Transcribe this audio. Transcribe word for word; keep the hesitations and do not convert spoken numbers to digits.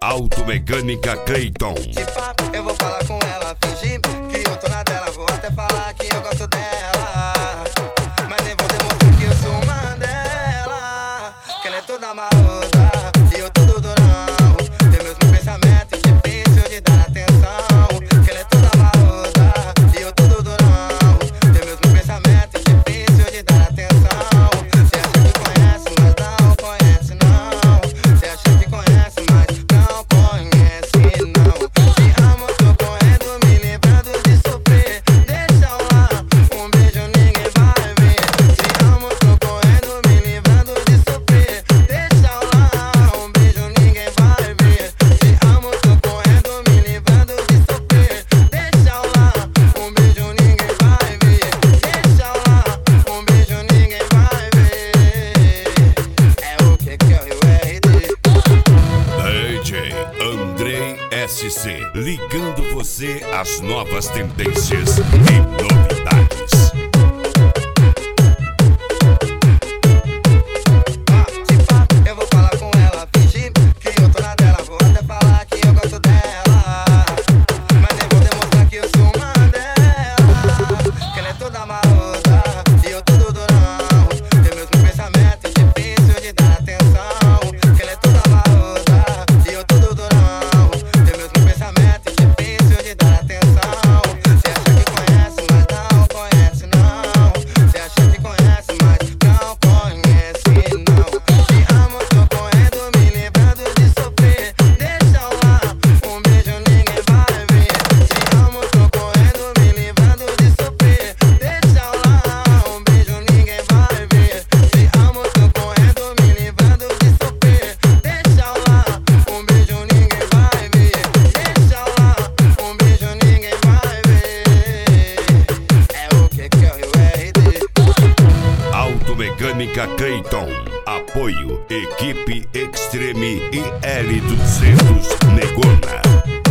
Automecânica Cleiton. Tipo, eu vou falar com ela, fingir que eu tô na dela. Vou até falar que eu gosto dela, mas nem vou demonstrar que eu sou uma dela. Que ela é toda marota e eu todo durão. Tem meus pensamentos difíceis de dar atenção. Que ela é toda marota e eu todo durão. Tem meus pensamentos difíceis de dar atenção. Cê acha que conhece, mas não conhece não. Cê acha que conhece, mas não conhece não. Te amo, tô correndo, me lembrando de sofrer. Deixa lá, um beijo ninguém vai ver. Te amo, tô correndo, me lembrando de sofrer. Deixa lá, um beijo ninguém vai ver. Te amo, tô correndo, me lembrando de sofrer. Deixa lá, um beijo ninguém vai ver. Deixa lá, um beijo ninguém vai ver. É o que que é o R D. D J Andrei S C, ligando você às novas tendências e novidades. Tipo, eu vou falar com ela, fingir que eu tô na dela. Vou até falar que eu gosto dela, mas nem vou demonstrar que eu sou uma dela. Que ela é toda marota e eu todo durão. Tem meus pensamentos difíceis de dar atenção. Que ela é toda marota e eu todo durão. Tem meus pensamentos difíceis de dar atenção. Cê acha que conhece, mas não conhece não. Cê acha que conhece, mas não conhece não. Te amo, tô correndo, me lembrando de sofrer. Deixa lá, um beijo ninguém vai ver. Te amo, tô correndo, me lembrando de sofrer. Deixa lá, um beijo ninguém vai ver. Te amo, tô correndo, me lembrando de sofrer. Deixa lá, um beijo ninguém vai ver. Deixa lá, um beijo ninguém vai ver. É o que que é o R D. Automecânica Cleiton. Apoio Equipe Extreme e L duzentos Negona.